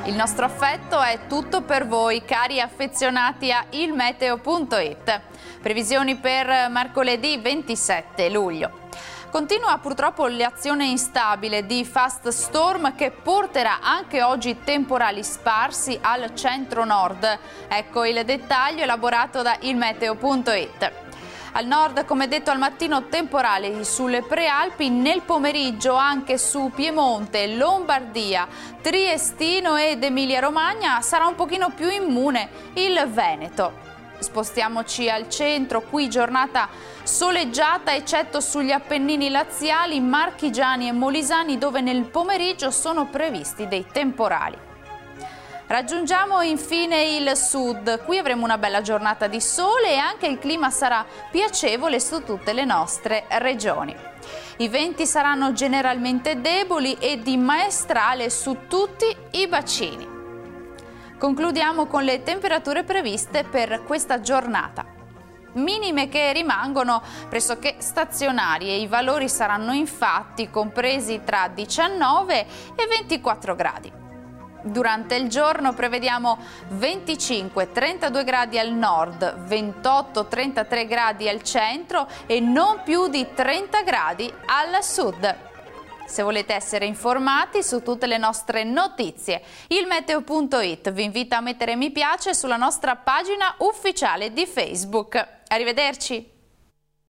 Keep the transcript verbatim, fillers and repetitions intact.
Il nostro affetto è tutto per voi, cari affezionati a il meteo punto it. Previsioni per mercoledì ventisette luglio. Continua purtroppo l'azione instabile di fast storm che porterà anche oggi temporali sparsi al centro-nord. Ecco il dettaglio elaborato da il meteo punto it. Al nord, come detto al mattino, temporali sulle prealpi, nel pomeriggio anche su Piemonte, Lombardia, Triestino ed Emilia-Romagna sarà un pochino più immune il Veneto. Spostiamoci al centro, qui giornata soleggiata eccetto sugli Appennini laziali, marchigiani e molisani dove nel pomeriggio sono previsti dei temporali. Raggiungiamo infine il sud, qui avremo una bella giornata di sole e anche il clima sarà piacevole su tutte le nostre regioni. I venti saranno generalmente deboli e di maestrale su tutti i bacini. Concludiamo con le temperature previste per questa giornata. Minime che rimangono pressoché stazionarie, i valori saranno infatti compresi tra diciannove e ventiquattro gradi. Durante il giorno prevediamo venticinque trentadue gradi al nord, ventotto trentatré gradi al centro e non più di trenta gradi al sud. Se volete essere informati su tutte le nostre notizie, il meteo punto it vi invita a mettere mi piace sulla nostra pagina ufficiale di Facebook. Arrivederci!